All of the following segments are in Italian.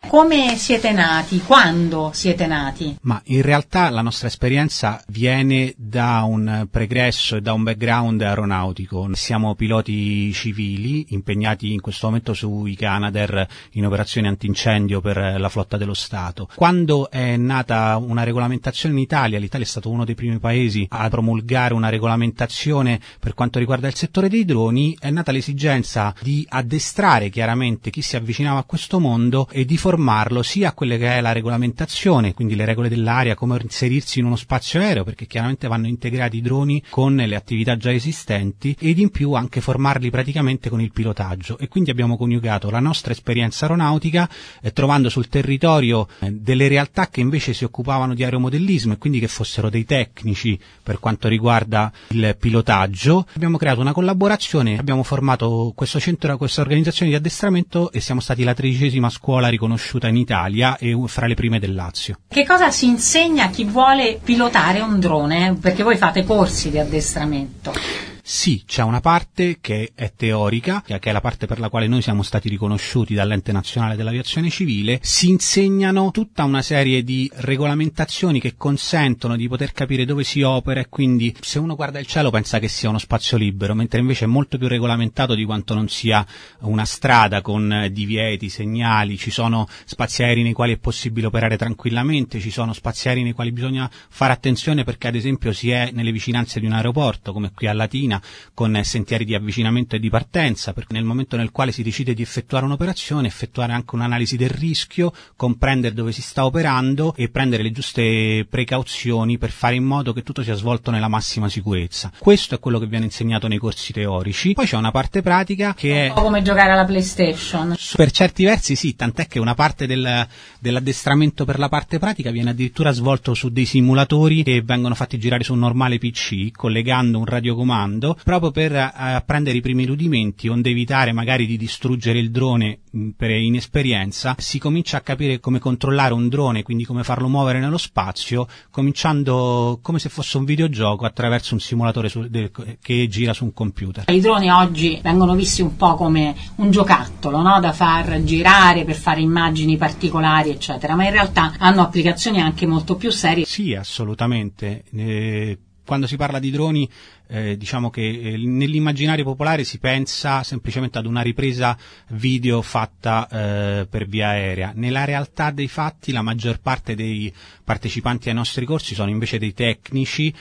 Come siete nati? Quando siete nati? Ma in realtà la nostra esperienza viene da un pregresso e da un background aeronautico. Siamo piloti civili impegnati in questo momento sui Canadair in operazioni antincendio per la flotta dello Stato. Quando è nata una regolamentazione in Italia, l'Italia è stato uno dei primi paesi a promulgare una regolamentazione per quanto riguarda il settore dei droni, è nata l'esigenza di addestrare chiaramente chi si avvicinava a questo mondo e di formarlo sia a quelle che è la regolamentazione, quindi le regole dell'aria, come inserirsi in uno spazio aereo, perché chiaramente vanno integrati i droni con le attività già esistenti, ed in più anche formarli praticamente con il pilotaggio. E quindi abbiamo coniugato la nostra esperienza aeronautica trovando sul territorio delle realtà che invece si occupavano di aeromodellismo e quindi che fossero dei tecnici per quanto riguarda il pilotaggio. Abbiamo creato una collaborazione, abbiamo formato questo centro, questa organizzazione di addestramento, e siamo stati la 13ª scuola riconosciuta in Italia e fra le prime del Lazio. Che cosa si insegna a chi vuole pilotare un drone? Perché voi fate corsi di addestramento. Sì, c'è una parte che è teorica, che è la parte per la quale noi siamo stati riconosciuti dall'Ente Nazionale dell'Aviazione Civile. Si insegnano tutta una serie di regolamentazioni che consentono di poter capire dove si opera, e quindi se uno guarda il cielo pensa che sia uno spazio libero, mentre invece è molto più regolamentato di quanto non sia una strada con divieti, segnali. Ci sono spazi aerei nei quali è possibile operare tranquillamente, ci sono spazi aerei nei quali bisogna fare attenzione perché ad esempio si è nelle vicinanze di un aeroporto, come qui a Latina, con sentieri di avvicinamento e di partenza, perché nel momento nel quale si decide di effettuare un'operazione, effettuare anche un'analisi del rischio, comprendere dove si sta operando e prendere le giuste precauzioni per fare in modo che tutto sia svolto nella massima sicurezza. Questo è quello che viene insegnato nei corsi teorici. Poi c'è una parte pratica che è un po' come giocare alla PlayStation. Per certi versi sì, tant'è che una parte dell'addestramento per la parte pratica viene addirittura svolto su dei simulatori che vengono fatti girare su un normale PC, collegando un radiocomando, proprio per apprendere i primi rudimenti, onde evitare magari di distruggere il drone per inesperienza. Si comincia a capire come controllare un drone, quindi come farlo muovere nello spazio, cominciando come se fosse un videogioco attraverso un simulatore che gira su un computer. I droni oggi vengono visti un po' come un giocattolo, no? Da far girare per fare immagini particolari, eccetera, ma in realtà hanno applicazioni anche molto più serie. Sì, assolutamente. Quando si parla di droni, diciamo che nell'immaginario popolare si pensa semplicemente ad una ripresa video fatta per via aerea. Nella realtà dei fatti la maggior parte dei partecipanti ai nostri corsi sono invece dei tecnici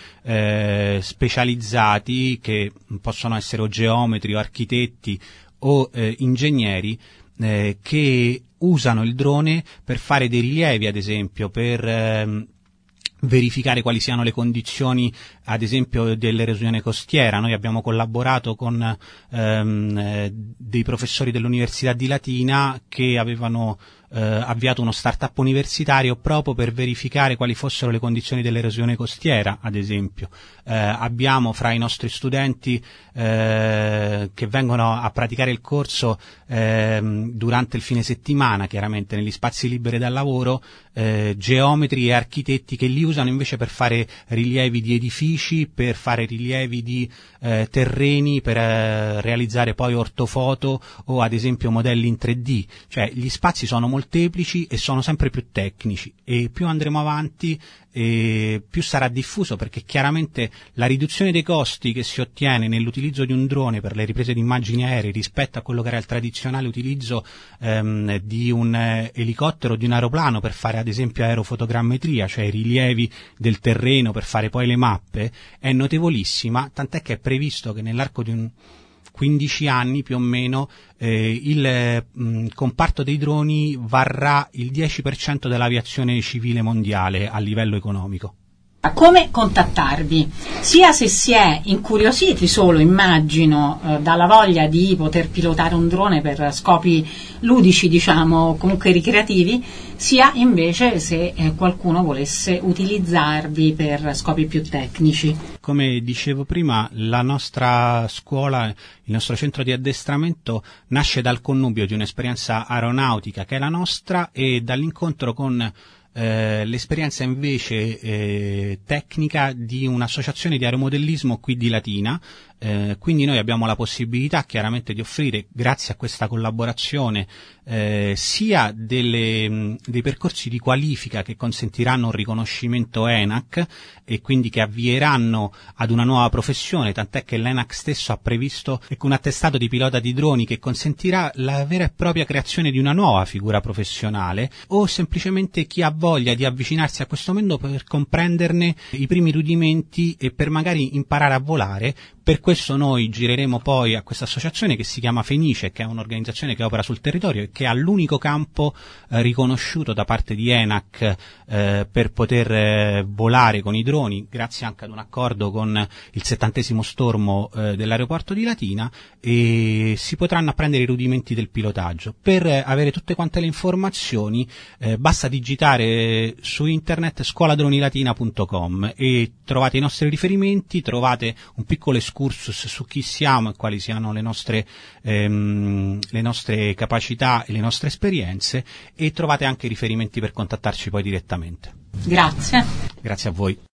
specializzati, che possono essere o geometri o architetti o ingegneri, che usano il drone per fare dei rilievi, ad esempio, per verificare quali siano le condizioni, ad esempio, dell'erosione costiera. Noi abbiamo collaborato con dei professori dell'Università di Latina che avevano avviato uno start-up universitario proprio per verificare quali fossero le condizioni dell'erosione costiera, ad esempio. Abbiamo fra i nostri studenti che vengono a praticare il corso durante il fine settimana, chiaramente negli spazi liberi dal lavoro, geometri e architetti che li usano invece per fare rilievi di edifici, per fare rilievi di terreni, per realizzare poi ortofoto o ad esempio modelli in 3D. Cioè gli spazi sono molteplici e sono sempre più tecnici, e più andremo avanti più sarà diffuso, perché chiaramente la riduzione dei costi che si ottiene nell'utilizzo di un drone per le riprese di immagini aeree rispetto a quello che era il tradizionale utilizzo di un elicottero o di un aeroplano per fare ad esempio aerofotogrammetria, cioè i rilievi del terreno per fare poi le mappe, è notevolissima, tant'è che è previsto che nell'arco di 15 anni più o meno il comparto dei droni varrà il 10% dell'aviazione civile mondiale a livello economico. Come contattarvi? Sia se si è incuriositi solo, immagino, dalla voglia di poter pilotare un drone per scopi ludici, diciamo, comunque ricreativi, sia invece se qualcuno volesse utilizzarvi per scopi più tecnici. Come dicevo prima, la nostra scuola, il nostro centro di addestramento nasce dal connubio di un'esperienza aeronautica che è la nostra e dall'incontro con l'esperienza invece tecnica di un'associazione di aeromodellismo qui di Latina, Quindi noi abbiamo la possibilità chiaramente di offrire, grazie a questa collaborazione, sia dei percorsi di qualifica che consentiranno un riconoscimento ENAC e quindi che avvieranno ad una nuova professione, tant'è che l'ENAC stesso ha previsto un attestato di pilota di droni che consentirà la vera e propria creazione di una nuova figura professionale, o semplicemente chi ha voglia di avvicinarsi a questo mondo per comprenderne i primi rudimenti e per magari imparare a volare. Per questo noi gireremo poi a questa associazione che si chiama Fenice, che è un'organizzazione che opera sul territorio e che ha l'unico campo riconosciuto da parte di ENAC per poter volare con i droni, grazie anche ad un accordo con il 70° stormo dell'aeroporto di Latina, e si potranno apprendere i rudimenti del pilotaggio. Per avere tutte quante le informazioni basta digitare su internet scoladronilatina.com e trovate i nostri riferimenti, trovate un piccolo excursus su chi siamo e quali siano le nostre capacità e le nostre esperienze, e trovate anche i riferimenti per contattarci poi direttamente. Grazie. Grazie a voi.